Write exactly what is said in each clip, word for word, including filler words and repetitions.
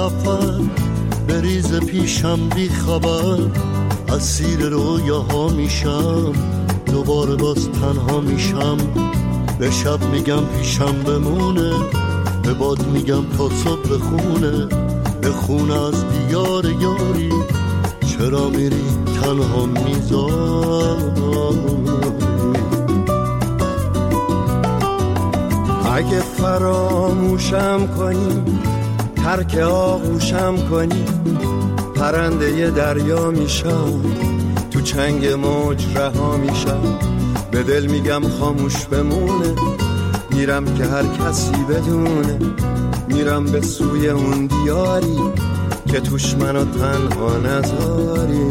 سفر بریز پیشم بی خبر، اسیر رویاها میشم، دوباره باز تنها میشم. به شب میگم پیشم بمونه، به باد میگم تا صبح بخونه، بخونه از دیار یاری، چرا میری تنها میذاری. اگه فراموشم کنی، ترک آغوشم کنی، پرنده ی دریا میشم، تو چنگ موج رها میشم. به دل میگم خاموش بمونه، میرم که هر کسی بدونه، میرم به سوی اون دیاری که توش منو تنها نذاری.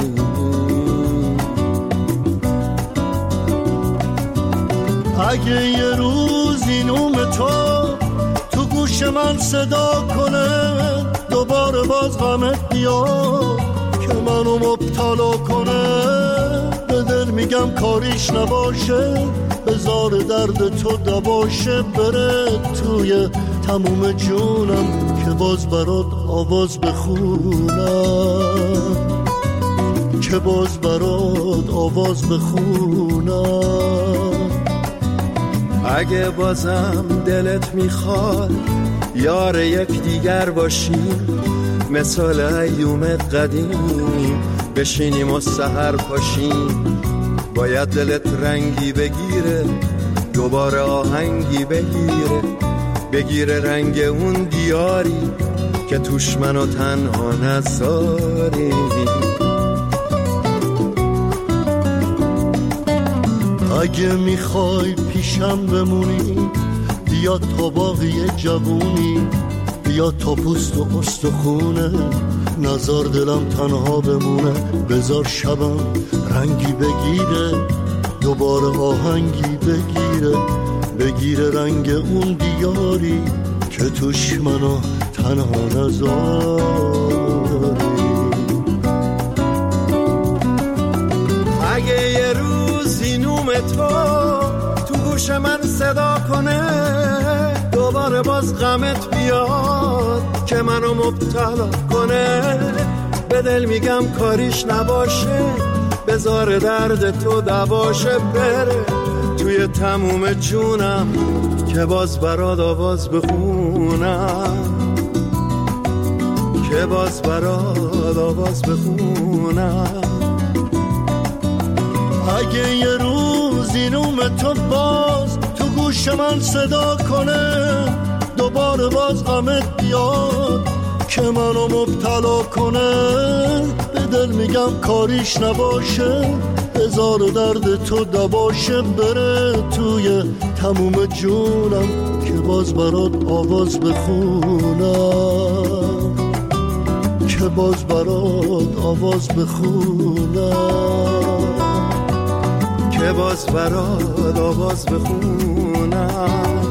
اگه یه روزی نوم تو تو گوش من صدا کنه، دوباره باز غمت بیاد که منو مبتلا کنه، به دل میگم کاریش نباشه، بذار درد تو دباشه، بره توی تموم جونم که باز برات آواز بخونم، که باز برات آواز بخونم. اگه بازم دلت میخواد یار یک دیگر باشیم، مثال ایوم قدیم بشینیم و سحر پاشیم. باید دلت رنگی بگیره، دوباره آهنگی بگیره، بگیره رنگ اون دیاری که توش منو تنها نذاری. اگه میخوای پیشم بمونی، بیا تا باقی جوونی، بیا تا پوست و استخونه، نزار دلم تنها بمونه، بذار شبم رنگی بگیره، دوباره آهنگی بگیره، بگیره رنگ اون دیاری که توش منو تنها نذاری. اگه یه روزی نوم تو تو گوش من صدا کنه، دوباره باز غمت بیاد که منو مبتلا کنه، به دل میگم کاریش نباشه، بذار درد تو دباشه، بره توی تموم جونم که باز برات آواز بخونم، که باز برات آواز بخونم. اگه یه روزی نوم تو باز تو گوش من صدا کنه، دوباره باز غمت بیاد که منو مبتلا کنه، به دل میگم کاریش نباشه، هزار درد تو دباشه، بره توی تموم جونم که باز برات آواز بخونم، که باز برات آواز بخونم، که باز برات آواز بخونم،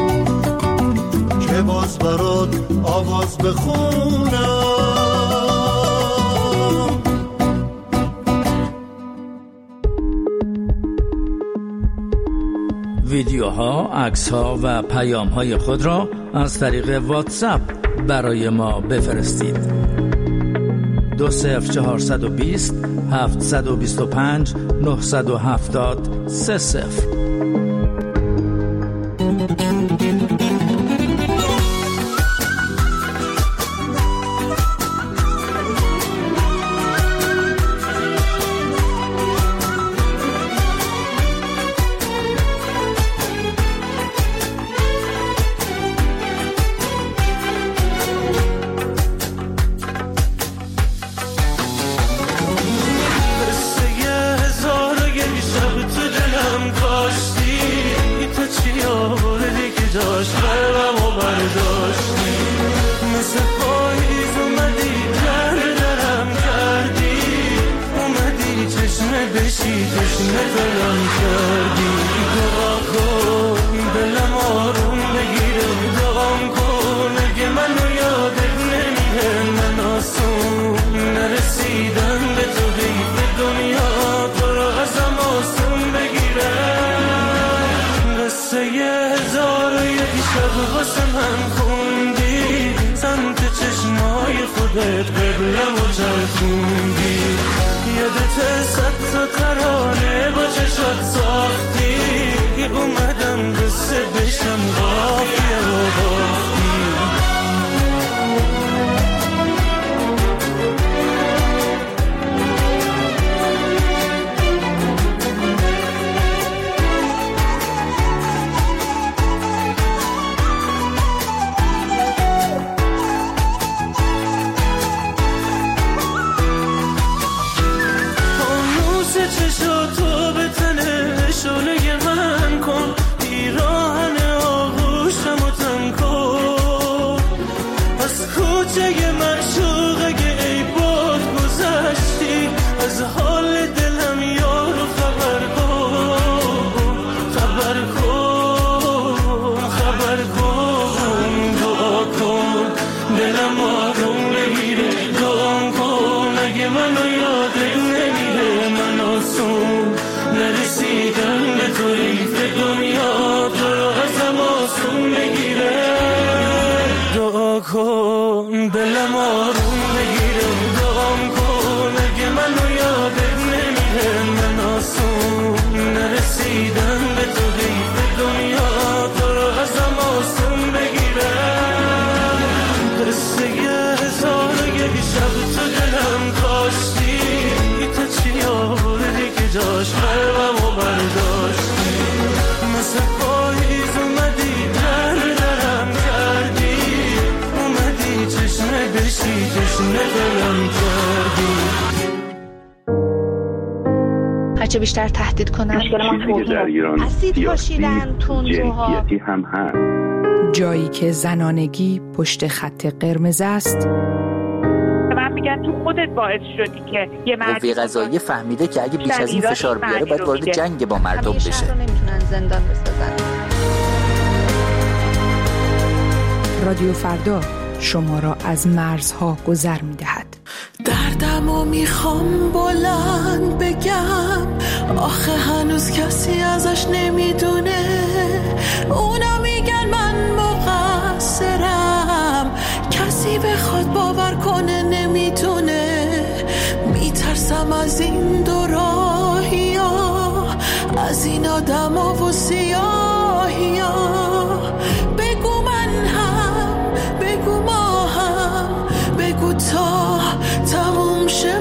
که باز برات آواز بخونم. ویدیوها، عکس‌ها و پیام‌های خود را از طریق واتساپ برای ما بفرستید. دو صفر چهارصد و بیست هفتصد و بیست و پنج نهصد و هفتاد سه صفر. واسه من خوندی سمت چشمای خودت قبلم و چرخوندی، یادت صد تا ترانه با چشات ساختی، اومدم قصه بشم قافیه و باختی. چشاتو به تنه شعله من کن، پیراهن آغوشم و تن کن، از کوچه معشوق اگه ای باد گذشتی، از حال دلم یارو خبر کن، خبر کن، خبر کن، دعا کن دلم آروم بگیره، دعا کن اگه منو یادت نمیره، من آسون نرسیدم به تو، حیف دنیا تو رو ازم آسون بگیره، دعا کن دلم آروم بگیره، دعا کن اگه منو یادت نمیره، من آسون نرسیدم به تو، حیف دنیا تو رو ازم آسون بگیره. قصه هزار یک شب تو دلم کاشتی، تا چی آوردی که جاش قلبم و برداشتی، مثل پاییز اومدی در درم کردی، اومدی چشمه بشی چشمه دلم کردی. هرچه بیشتر تهدید کنن اسید پاشیدن تندروها هم هست. جایی که زنانگی پشت خط قرمز است، من میگم تو خودت باعث شدی که یه مردی قوه قضاییه فهمیده که اگه بیش از این فشار بیاره باید وارد جنگ با مردم بشه. شهر رو نمیتونن زندان بسازن. رادیو فردا شما را از مرزها گذر میدهد. دردمو میخوام بلند بگم، آخه هنوز کسی ازش نمیدونه، اونا میگن من مقصرم، کسی بخواد باور کنه نمیتونه، میترسم از این دو راهی ها، از این آدم ها و سیاهی ها، بگو من هم بگو ما هم، بگو تا تموم شه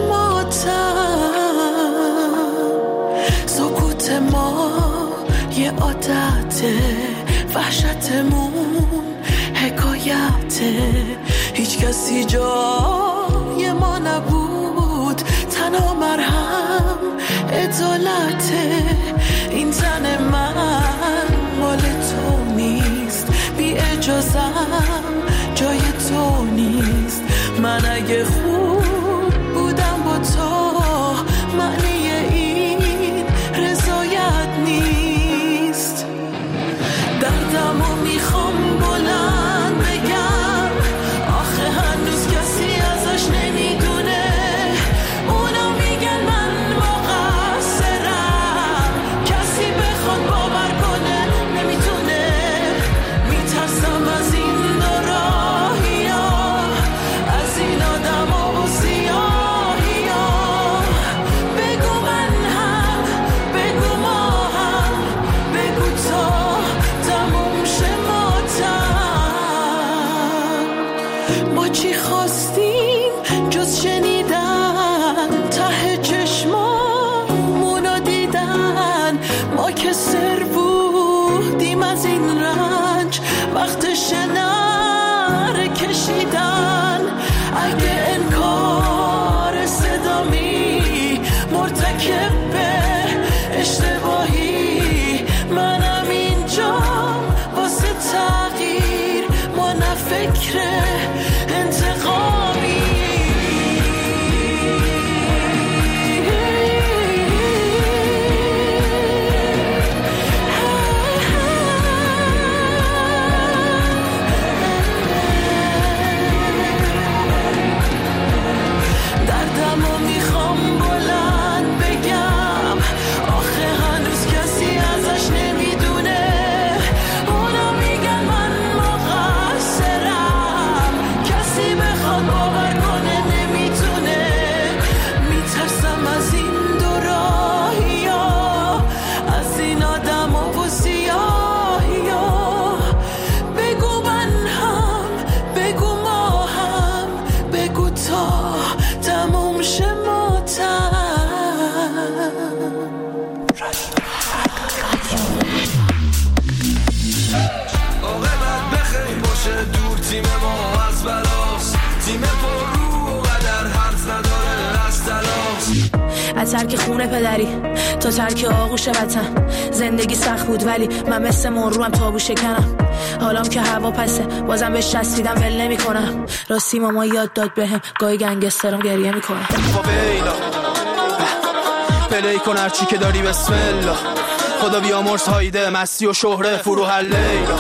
ماتم، سکوت ما یه عادته، وحشتمون حکایته، هیچ کسی جای ما نبود، تنها مرهم عدالته، این زن من مال تو نیست، بی اجازم جای تو نیست، من اگه خوب بودم با تو، معنی این رضایت نیست. دردمو میخوام بلند بگم، آخه هنوز کسی ازش نمیدونه، اونا میگن من مقصرم، کسی بخواد باور کنه نمیتونه، میترسم از این راهی ها، از این آدم ها و سیاهی ها، بگو من هم بگو ما هم، بگو تا تموم شه ماتم، ما چی خواستیم جز شنیدن، ته چشمامونو دیدن، ما که سر بودیم از این رنج، وقتش نره کشیدن، اگه انکار صدامی مرتکب به اشتباهی، منم اینجا واسه تغییر، ما نه فکر انتقامی. دردمو میخوام بلند بگم، آخه هنوز کسی ازش نمیدونه، اونا میگن من مقصرم، تیم ما از بلاست، تیم پر رو و قدر حرف نداره از تلاست. از ترک خونه پدری تا ترک آغوش وطن، زندگی سخت بود ولی من مثل مروم تابو شکنم. حالام که هوا پسه بازم بهش چسبیدم ول نمی کنم. راستی ماما یاد داد بهم گاهی گنگسترم گریه میکنم. خب اینا پلی کن هرچی که داری بسم الله، خدا بیامرز هایده مستی و شهره فرو هر لیلا.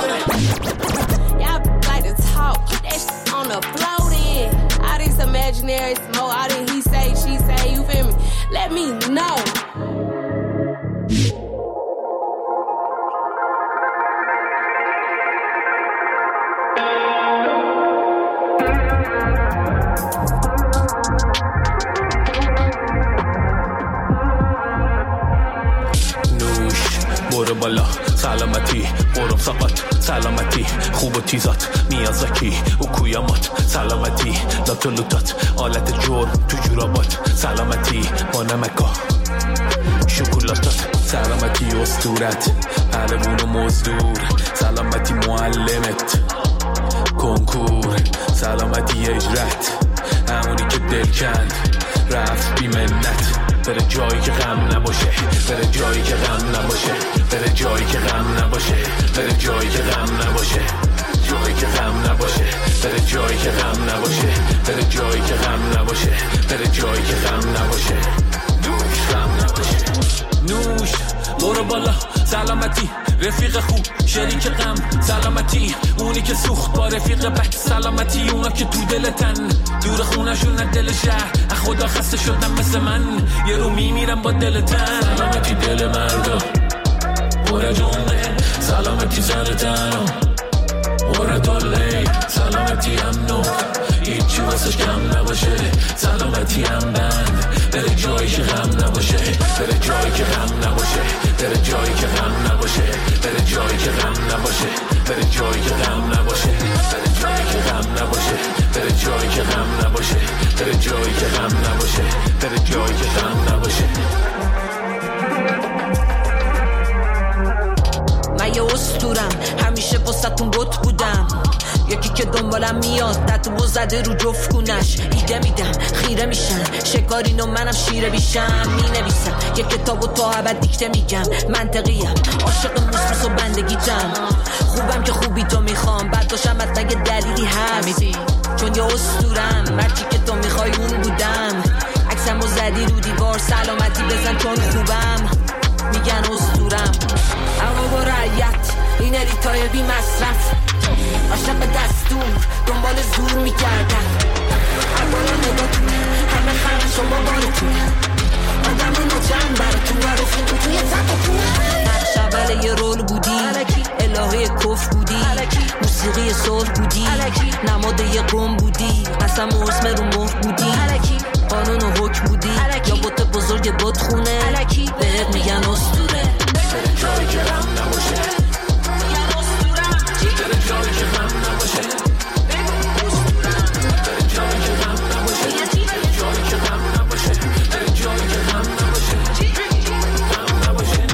Imaginary smoke, all that he say, she say, you feel me? Let me know. نوش برو بالا سلامتی، برو سقط سلامتی، خوب و تیزات میازاکی و کویامات سلامتی، لات و لوتات آلت جور تو جورابات سلامتی، با نمکا شکلاتات سلامتی، اسطورت پهلوون و مزدور سلامتی، معلمت کنکور سلامتی، اجرت همونی که دل کند رفت بی منت، بره جایی که غم نباشه، بره جایی که غم نباشه، بره جایی که غم نباشه، بره جایی که غم نباشه، جایی که غم نباشه، بره جایی که غم نباشه، بره جایی که غم نباشه، بره جایی که غم نباشه، نوش غم نباشه. نوش برو بالا سلامتی، رفیق خوب شریک غم سلامتی، اونی که سوخت با رفیق بد سلامتی، اونا که تو دلتن دور خونشون از دل شهر، از خدا خسته شدن مثل من یه رو میمیرم با دلتن، سلامتی دل مردا برا جونه سلامتی سرتن برا دوله سلامتی امنو هیچی واسش کم نباشه، سلامتی هم بند بره جایی که غم نباشه، بره جایی که غم نباشه، بره جایی که غم نباشه، بره جایی که غم نباشه، بره جایی که غم نباشه، بره جایی که غم نباشه، بره جایی که غم نباشه، بره جایی که غم نباشه، بره جایی که غم نباشه. من یه اسطورم همیشه واسه‌تون بت بودم، یکی که دنبالم میاد تتو زده رو جفت کونش، ایده میدم خیره میشن شکارین و منم شیره بیشم، مینویسم یه کتاب و تا ابد دیکته میگم، منطقیم عاشق موسموس و بندگیتم، خوبم که خوبی تو میخوام بعد باشم حتما یه دلیلی هست، چون یه اسطورم مرچی که تو میخوای اون بودم، عکسم و زدی رو دیوار سلامتی بزن چون خوبم، میگن اسطورم اما با رعیت این اریتای بی مصرف، عاشق دستور دنبال زور میکردن، اول نگاتونه همه خرش و بابارتونه، آدم نوچن براتون و رفیقو توی زبتونه، نقش اول یه رول بودی الهه کف بودی، موسیقی صلح بودی نماد یه قوم بودی، قسم و اسم رو مهر بودی، قانون و حکم بودی یا بوت بزرگ بوت خونه، بهت میگن اسطوره، بره جایی که غم نباشه، بره جایی که غم نباشه، بره جایی که غم نباشه، بره جایی که غم نباشه، بره جایی که غم نباشه، غم نباشه.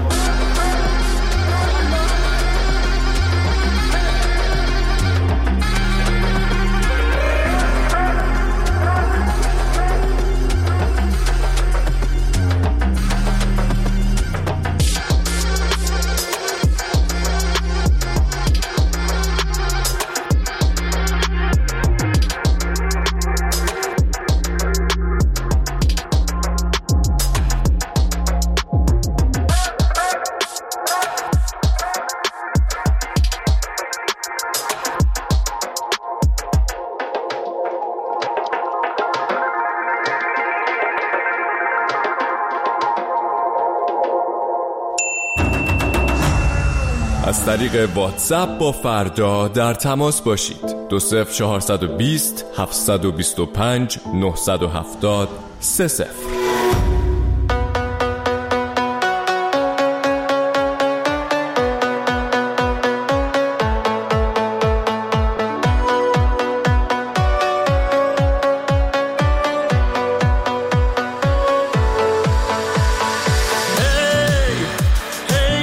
از طریق واتساپ با فردا در تماس باشید. دو صفر چهارصد و بیست هفتصد و بیست و پنج نهصد و هفتاد سه صفر.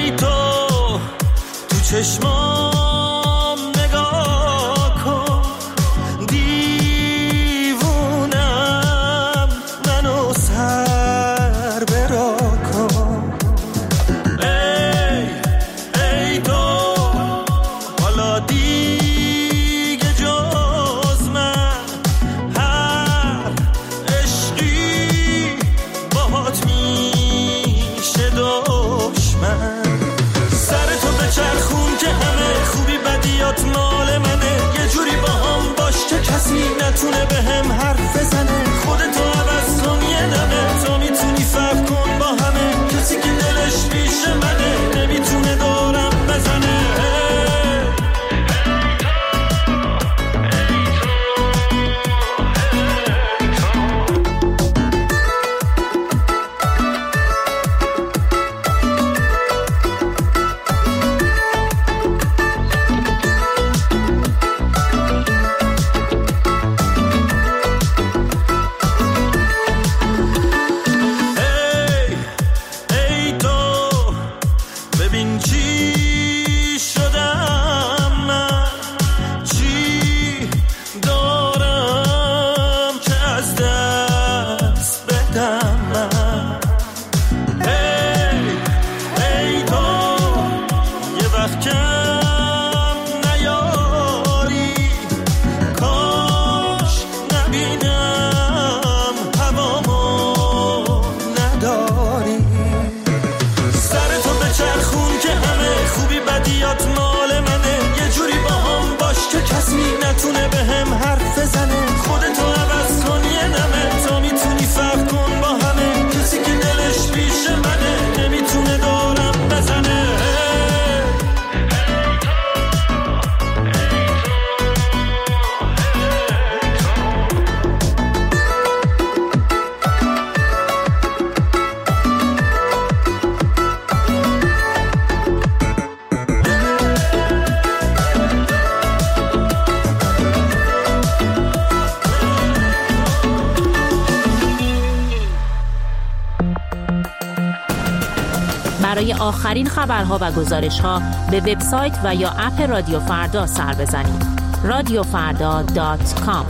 چشمام نگاه کن، بدیات مال منه، یه جوری با هم باش که کسی نتونه به هم حرف بزنه. خودتو عوض کن یه دمه، تا میتونی فرق کن با همه. کسی که دلش پیش منه نمیتونه دارم بزنه. برای آخرین خبرها و گزارش‌ها به وبسایت و یا اپ رادیو فردا سر بزنید. رادیو فردا دات کام.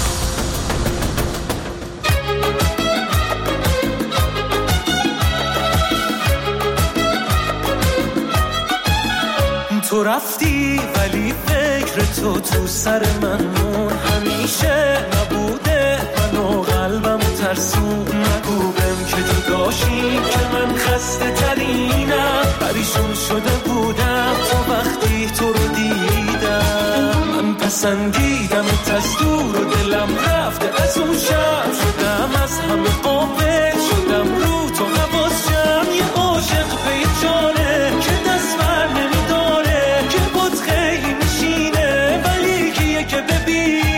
تو رفتی ولی فکر تو تو سر من مون، همیشه نبوده منو قلبم ترسون. نگو بهم که تو داشتی که من خسته ترینم، پریشون شده بودم تا وقتی تو رو دیدم. من پسندیدم از دور و دلم رفته از اون شب، شدم از همه قابل شدم رو تو حواس جمع. یه عاشق به یه جانه که دست بر نمیداره، که بود خیلی میشینه ولی کیه که ببینه.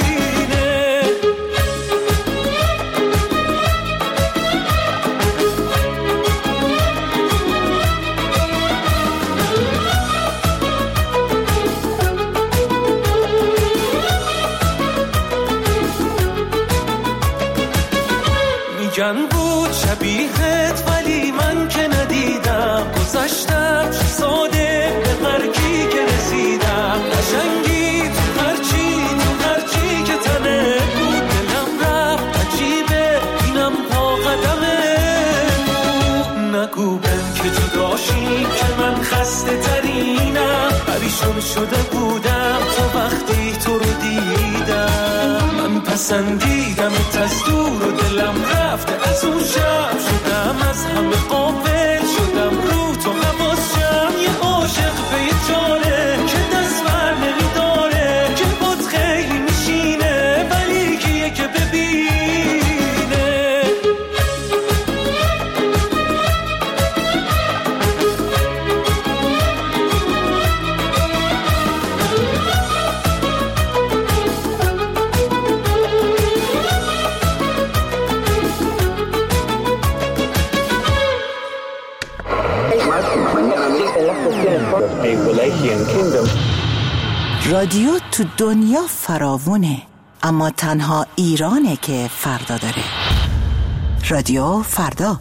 میگن بود شبیهت ولی من که ندیدم، گذاشتم چه ساده به مرگی که رسیدم. قشنگی تو هرچی تو هرچی که تنه بود، دلم رفت عجیبه اینم پا قدمه بود. نگو بهم که جداشی که من خسته ترینم، پریشون شده بودم تا وقتی تو رو دیدم. من پسندیدم از دور و دلم رفته از اون شب، شدم از همه قابل شدم رو تو حواس جمع. یه عاشق به یه جانه که دست بر نمیداره، که بود خیلی میشینه ولی کیه که ببینه. رادیو تو دنیا فراوونه، اما تنها ایرانه که فردا داره. رادیو فردا.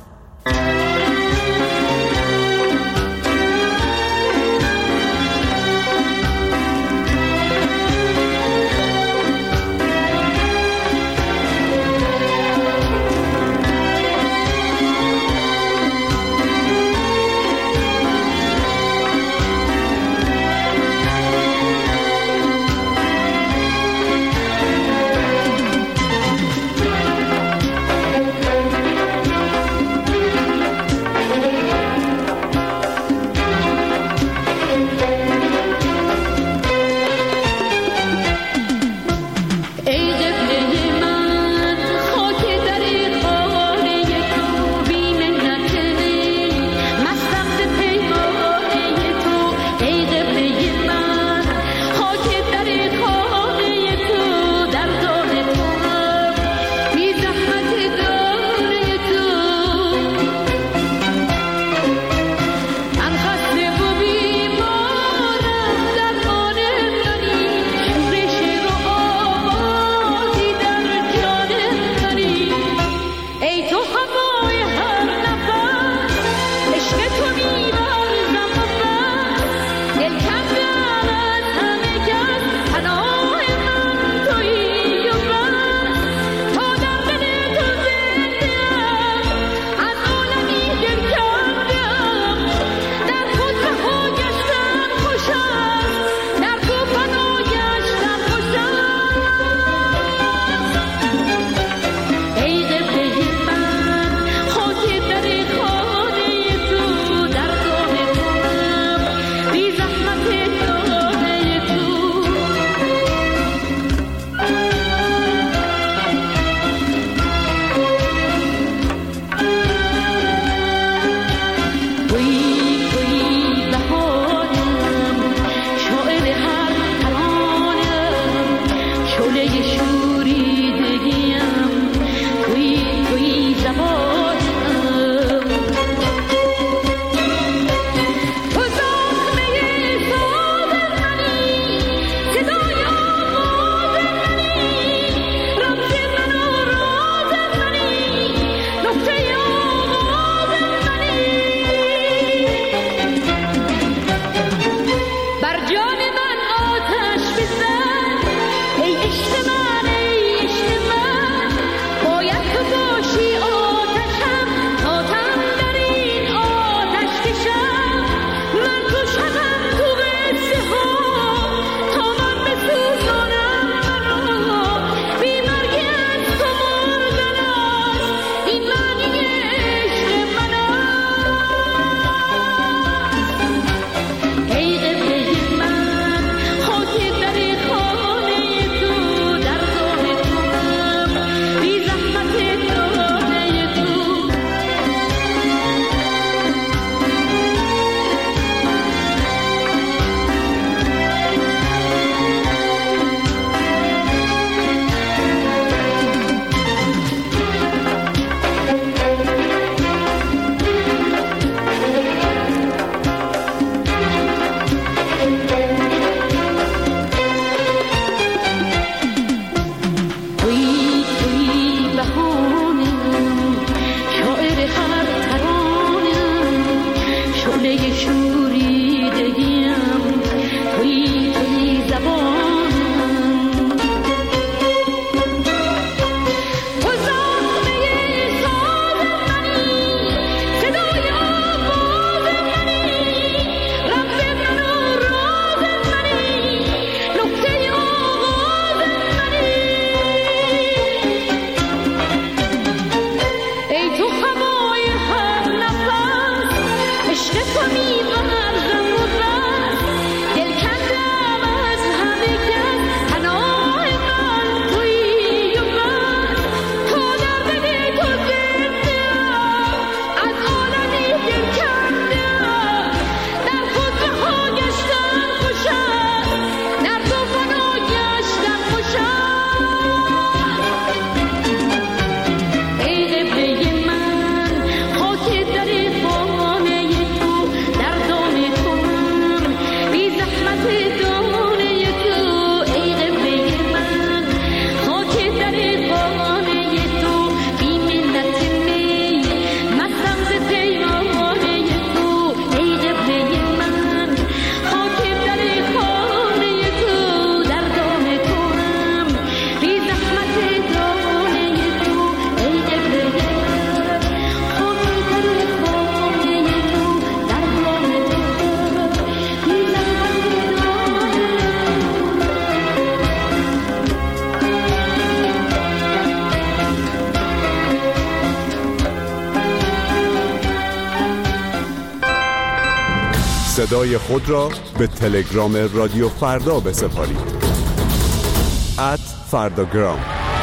صدای خود را به تلگرام رادیو فردا بسپارید. ات فرداگرام.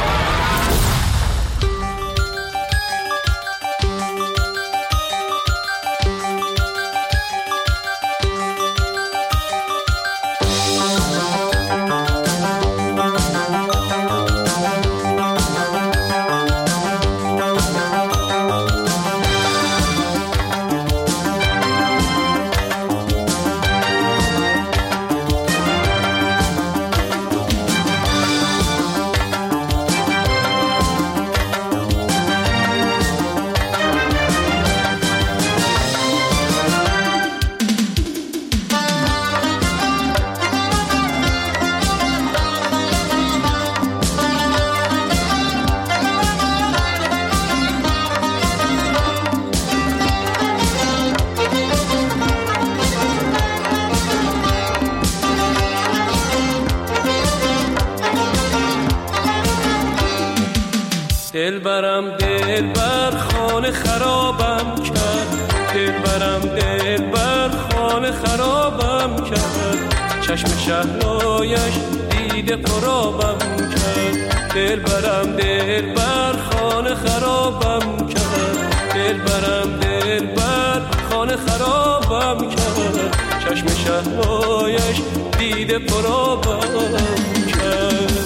دل برم دل بر خانه خرابم کرد، دل برم دل بر خانه خرابم کرد، چشم شهلایش دیده پرابم کرد. دل برم دل بر خانه خرابم کرد، دل برم دل بر خانه خرابم کرد، چشم شهلایش دیده پرابم کرد.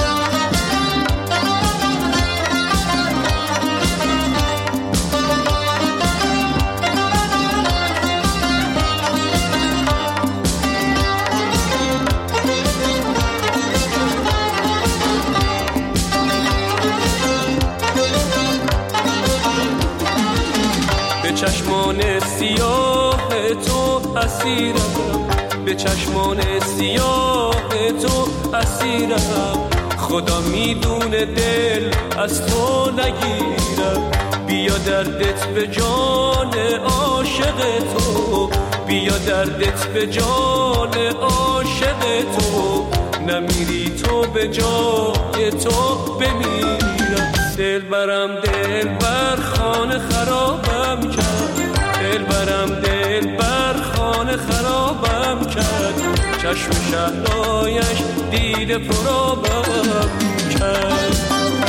چشمان سیاه تو اسیرم، به چشمان سیاه تو اسیرم، خدا میدونه دل از تو نگیرم. بیا دردت به جان عاشق تو، بیا دردت به جان عاشق تو، نمیری تو به جای تو بمیرم. دل برم دل بر خانه خرابم کرد، دل برم دل بر خانه خرابم کرد، چشم شهلایش دیده پرابم کرد.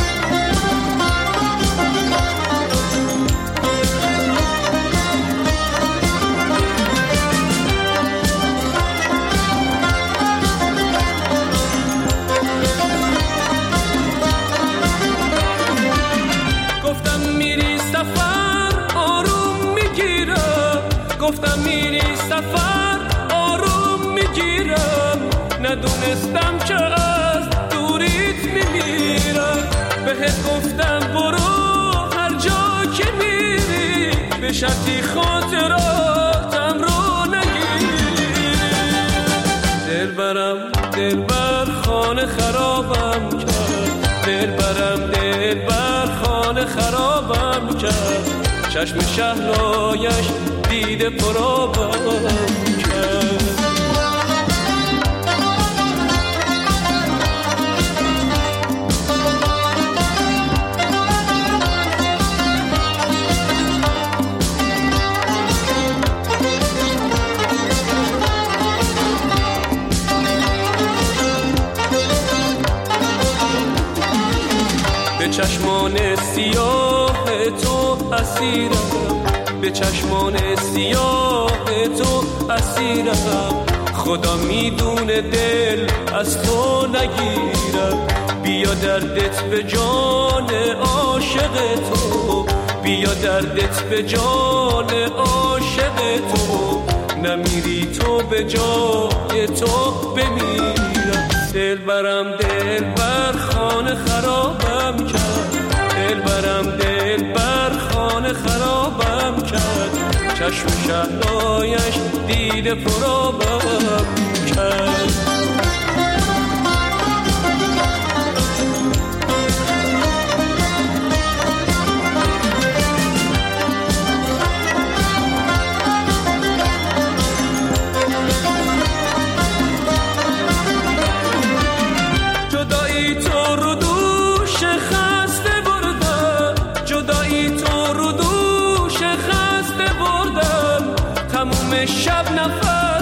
گفتم میری سفر آروم میگیرم، ندونستم که از دوریت میمیرم. بهت گفتم برو هر جا که میری، به شرطی خاطراتم رو نگیری. دل برم دل بر خانه خرابم کرد، دل برم دل بر خانه خرابم کرد، چشم شهلایش دیده پرابم کرد. به چشمان سیاه تو اسیرم، به چشمان سیاه تو اسیرم، خدا میدونه دل از تو نگیرم. بیا دردت به جان عاشق تو، بیا دردت به جان عاشق تو، نمیری تو به جای تو بمیرم. دل برم دل بر خانه خرابم کرد، دل برم دل بر خانه خرابم کرد، چشم شهلایش دیده پرابم کرد. جدایی تو رو دوش خسته بردم، جدایی تو رو دوش خسته بردم، تموم شب نفر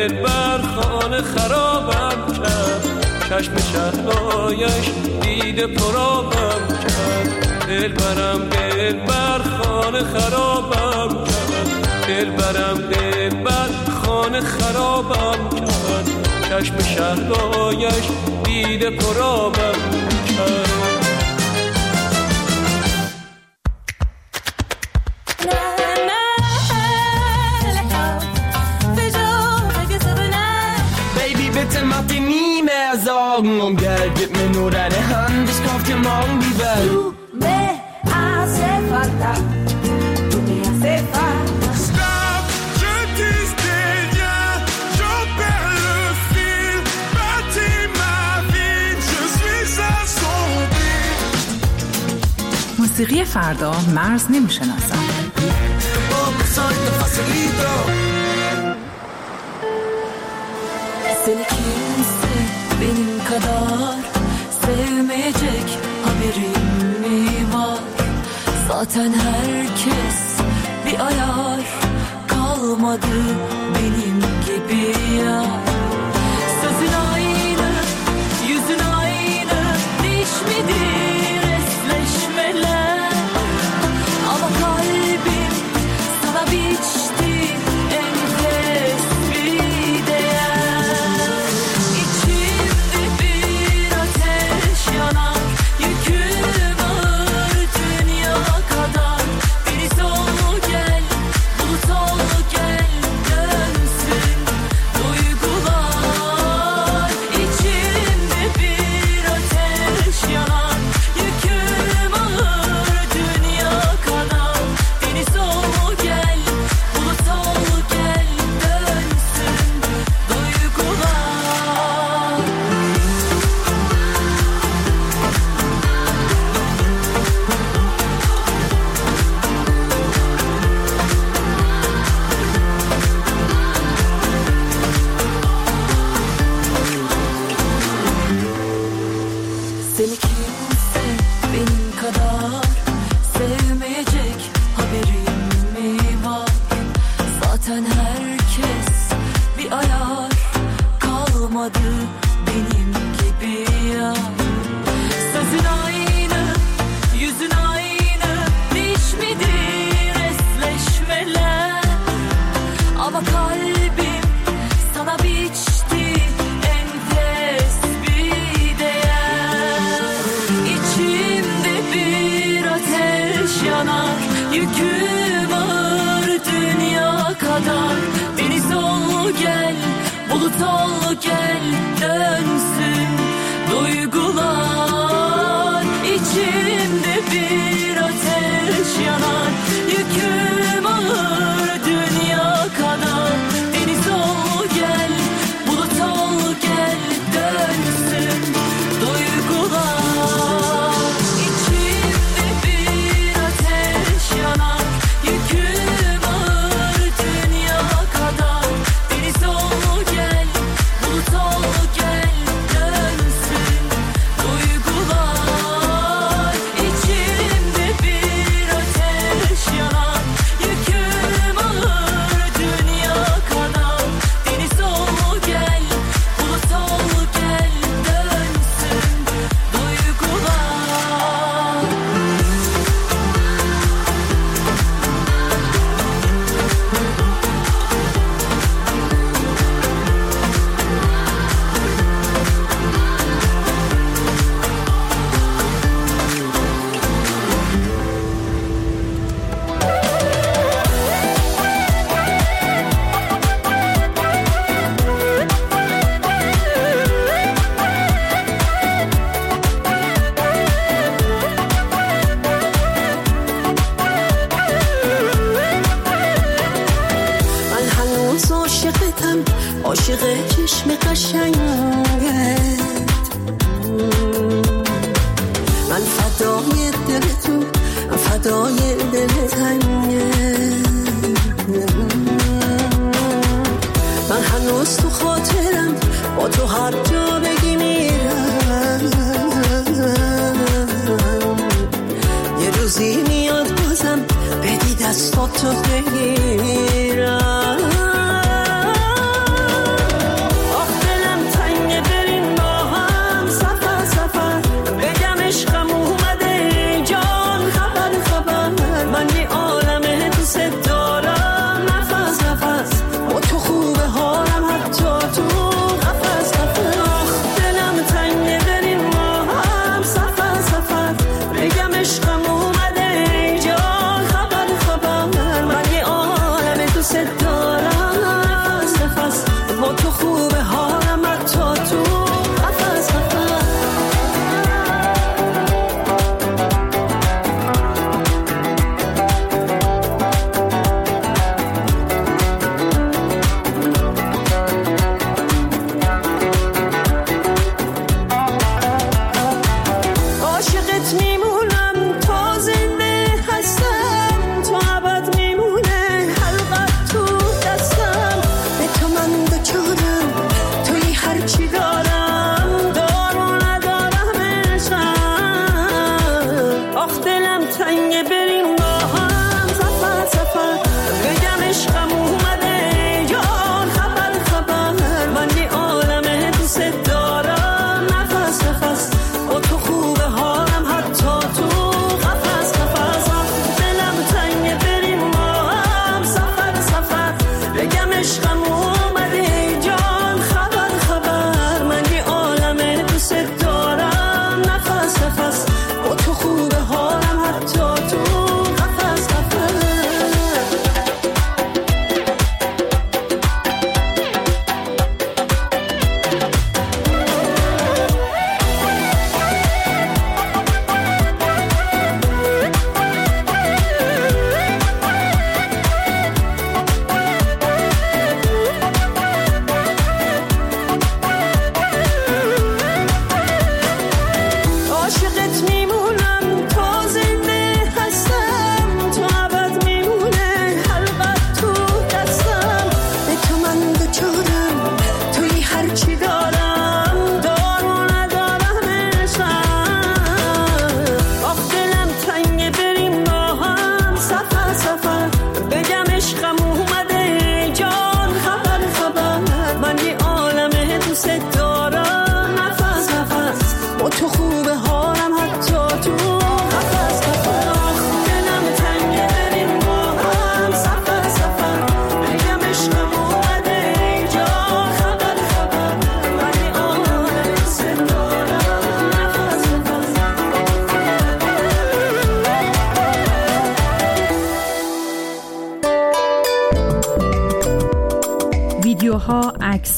دلبر خانه خرابم کرد، چشم شهلایش دیده پرابم کرد. دلبرم دلبر خانه خرابم کرد، دلبرم دلبر خانه خرابم کرد، چشم شهلایش دیده پرابم کرد. Mach dir nie mehr Sorgen um Geld, gib mir nur deine Hand, ich kauf dir morgen die Welt. Du me hace falta, tu me hace falta. Stop, je disais rien, j'en perds le fil, bâtis ma vie, je suis assombri. موسیقی فردا مرز نمیشناسم. Seni kimse benim kadar sevmeyecek, haberin mi var? Zaten herkes bir ayar, kalmadı benim gibi ya. Sözün aynı, yüzün aynı, değişmedi resleşmeler. Ama kalbim sana biçti enfes bir değer. İçimde bir ateş yanar, yüküm ağır dünya kadar. Deniz ol gel, bulut ol gel, dönsün duygular. İçimde bir ateş yanar, yüküm ağır dünya kadar. Deniz ol gel, bulut ol gel, dönsün duygular. Seni kimse benim kadar sevmeyecek, haberin mi var? Zaten herkes bir ayar, kalmadı benim gibi ya. Sözün aynı, yüzün aynı, değişmedi resleşmeler. Ama kalbim sana biçti enfes bir değer. İçimde bir ateş yanar, yüküm ağır dünya kadar. Deniz ol gel, bulut ol gel, dönsün duygular. İçimde bir ateş yanar, yüküm ağır dünya kadar. Deniz ol gel, bulut ol gel, dönsün duygular. İçimde bir ateş yanar, yüküm ağır dünya kadar. Deniz ol gel, bulut ol gel, dönsün duygular. İçimde bir ateş yanar, yüküm ağır dünya kadar. Deniz ol gel, bulut ol gel, dönsün duygular. من هنوز عاشقتم، عاشق چشم قشنگت. من فدای دلتو، من فدای دل تنگت. من هنوز تو خاطرم، با تو هر جا بگی میرم. یه روزی میاد بازم بدی دستاتو بگیرم.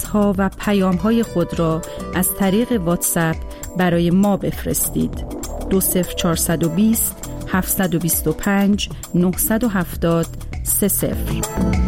مرزها و پیام‌های خود را از طریق واتساپ برای ما بفرستید. دو صفر چهارصد و بیست هفتصد و بیست و پنج نهصد و هفتاد سه صفر.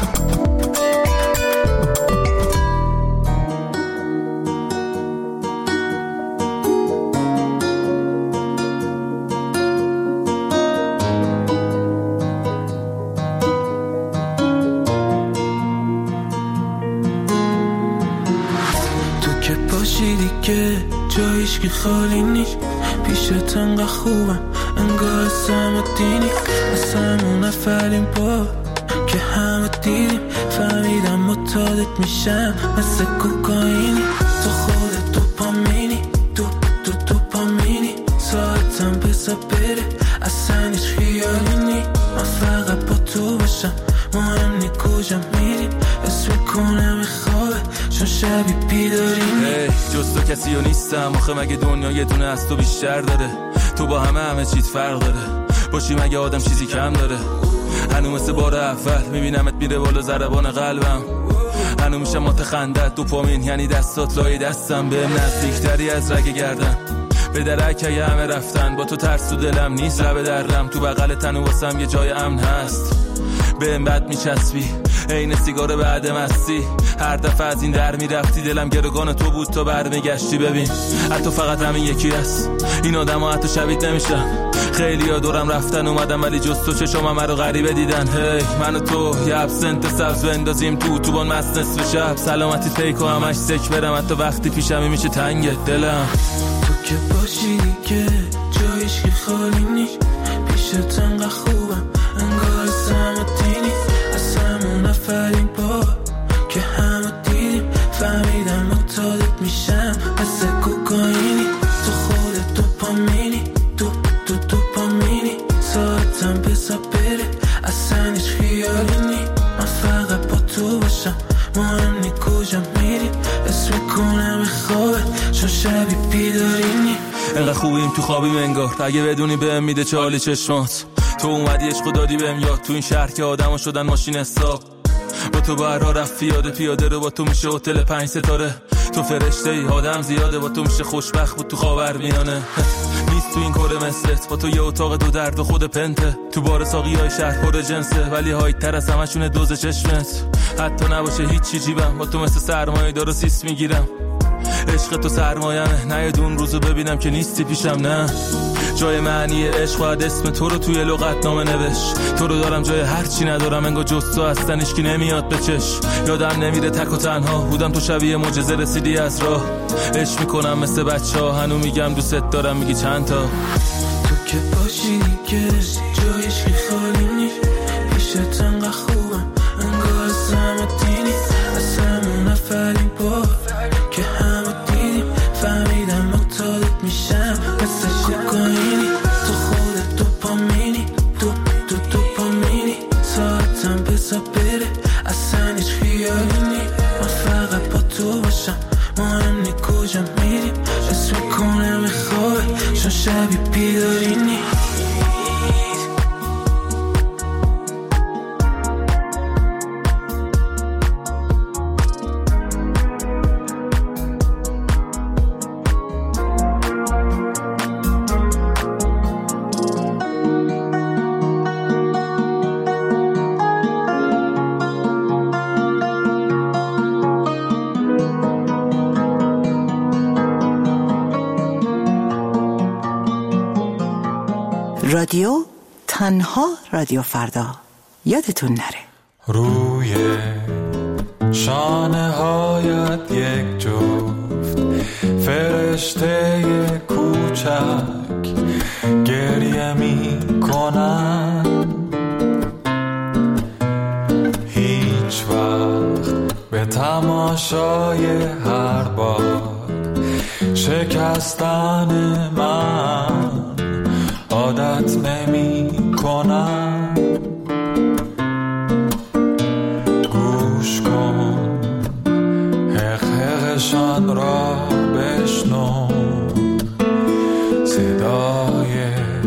که جایش که خالی نیست، پیشت انقدر خوبم انگار اسم و دینی، از همون اولین بار که همه دیدیم فهمیدم متعادت میشم مثل کوکائینی. تو خودت دوپامینی، دو دو دوپامینی، ساعتم بزا بره اصلا هیچ خیالی نی. من فقط با تو باشم، مهم نی کجا میریم، اسم کنم خوابه چون شبی بیداریم. hey, جز تو کسی رو نیستم آخه، مگه دنیا یه دونه از تو بیشتر داره؟ تو با همه همه چیز فرق داره، باشی مگه آدم چیزی کم داره؟ هنو مثل بار اول میبینمت میره بالا ضربان قلبم، هنو میشه مات خندت دوپامین یعنی دستات لای دستم، بهم نزدیکتری از رگ گردن به درک اگه همه رفتن، با تو ترس تو دلم نیست لب درم، تو بغل تن و واسم یه جای امن هست، بهم بد میچسبی عین سیگار بعد مستی، هر دفعه از این در میرفتی دلم گروگان تو بود تا برمیگشتی. ببین حتی فقط همین یکی هست، این آدم ها حتی شبیه نمیشن، خیلی ها دورم رفتن اومدم ولی جز تو چشم همه رو غریبه دیدن. هی من و تو یه ابسنت سبز بندازیم تو تو بان مست نصف شب، سلامتی فیک و همش سک برم حتی وقتی پیشمی میشه تنگ دلم. تو که باشی دیگه جایش که خالی نیست، پیشت انقدر خوبم انگار سمتینی، از همون اولین بار که همه دیدیم فهمیدم متعادت میشم مثل کوکائینی. تو خودت دوپامینی، دو دو دوپامینی، ساعتم بزا بره اصلا هیچ خیالی نی. من فقط با تو باشم، مهم نی کجا میریم، اسم کنم خوابه چون شبی بیدارینی. انقدر خوبیم تو خوابیم انگار، اگه بدونی بهم میده چالی چشمات، تو اومدی عشق و دادی بهم یاد، تو این شهر که آدم‌ها شدن ماشین حساب، با تو برها رفت پیاده پیاده رو، با تو میشه هتل پنج ستاره، تو فرشته ای آدم زیاده، با تو میشه خوشبخت بود تو خاورمیانه. نیست تو این کره مثلت، با تو یه اتاق دو درد و خود پنته، تو بار ساقیای شهر پر جنسه ولی هایت تر از همشونه دوز چشمت، حتی نباشه هیچی جیبم، با تو مثل سرمایه دار و سیس میگیرم. عشق تو سرمایمه، نه یه دون روزو ببینم که نیستی پیشم، نه جای معنی عشق باید اسم تو رو توی لغت نامه نوشت، تو رو دارم جای هر چی ندارم انگار جز تو هستن هیچکی نمیاد به چشم، یادم نمیره تک و تنها بودم تو شبیه معجزه رسیدی از راه، عشق میکنم مثل بچه ها هنو میگم دوست دارم میگی چند تا. تو که باشی دیگه جایش که خالی نیست، پیشت انقدر خوبم انگار سمتینی، از همون اولین بار که همه دیدیم فهمیدم متعادت میشم مثل کوکائینی. تو خودت دوپامینی، دو دو دوپامینی، ساعتم بزا بره اصلا هیچ خیالی نی. من فقط با تو باشم، مهم نی کجا میریم، اسم کنم خوابه چون شبی بیدارینی. رادیو تنها رادیو فردا، یادتون نره. روی شانه هایت یک جفت فرشته کوچک گریه می کنن، هیچ وقت به تماشای هر بار شکستن من عادت نمی کنم. گوش کن حق حقشان را بشنو، صدای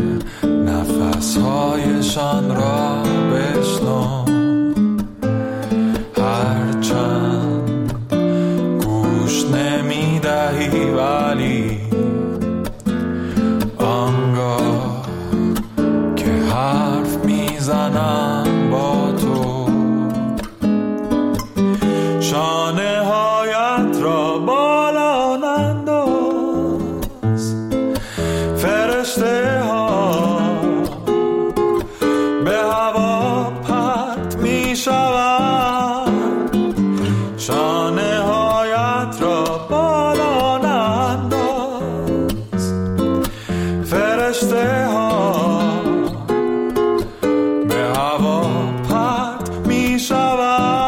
نفسهایشان را بشنو، هرچند گوش نمیدهی ولی آنگاه که حرف میزنم با تو شانه هایت را بالا ننداز فرشته ها به هوا پرت می شوند شانه هایت را بالا ننداز فرشته ها به هوا پرت می شوند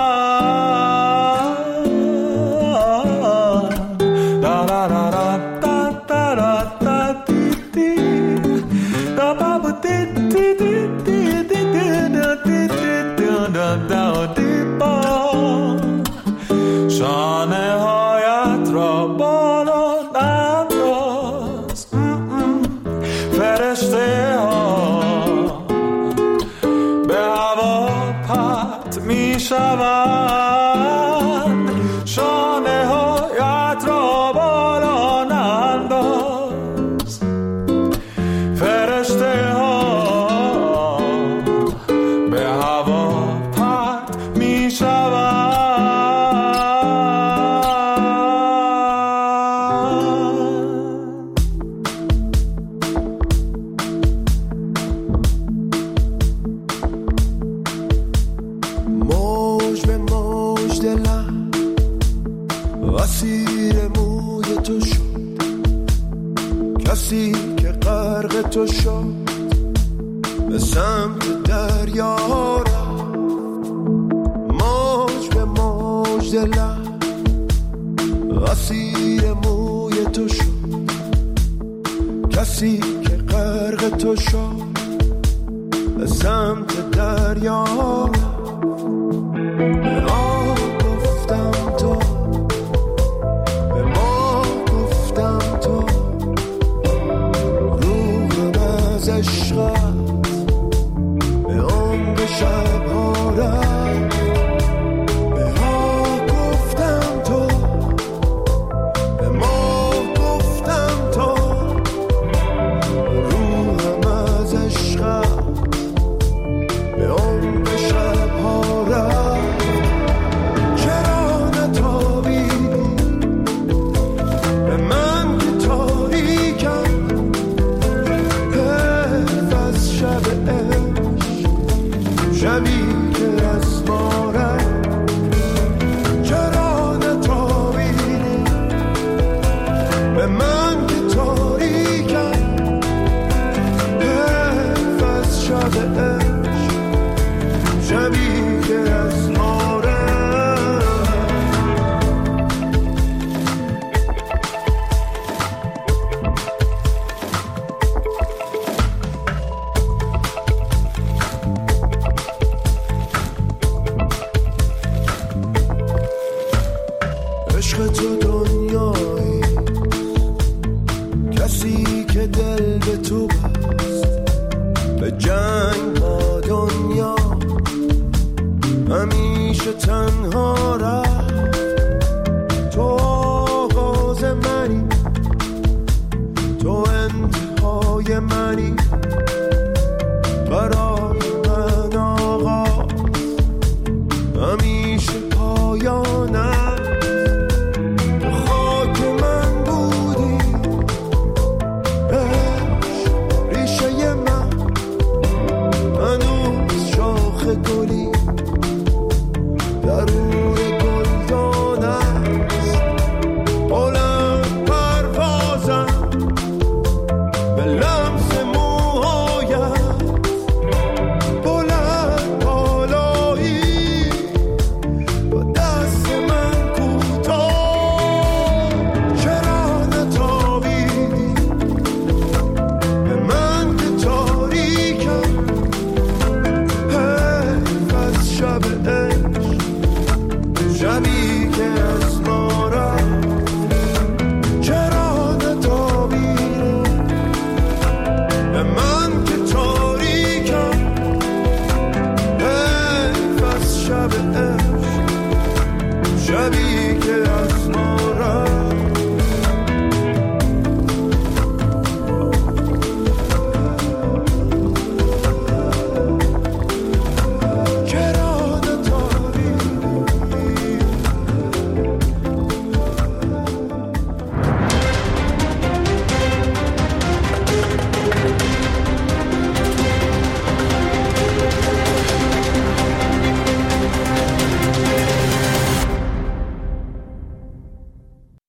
دا دا دا دا دا دا دا دی دی دا بابا دی دی دی دی دی دا دی دی دا دا دی با شانه هایت را بالا ننداز فرشته ها به هوا پرت می شوند شانه هایت را بالا ننداز فرشته ها به هوا پرت می شوند موج به موج دلم اسیر موی تو شد کسی که غرق تو شد به سمت دریا رفت موج به موج دلم اسیر موی تو شد کسی که غرق تو شد به سمت دریا رفت به ما گفتم تو به ما گفتم تو روحم از عشقت به عمق شبها رفت به ما گفتم تو به ما گفتم تو روحم از عشقت به عمق شبها رفت شبی که از ما رفت چرا نتابیدی به من که تاریکم حیف از شب عشق شبی که از ما رفت عشق تو دنیایی کسی که دل به تو بست به جنگ با دنیا همیشه تنها رفت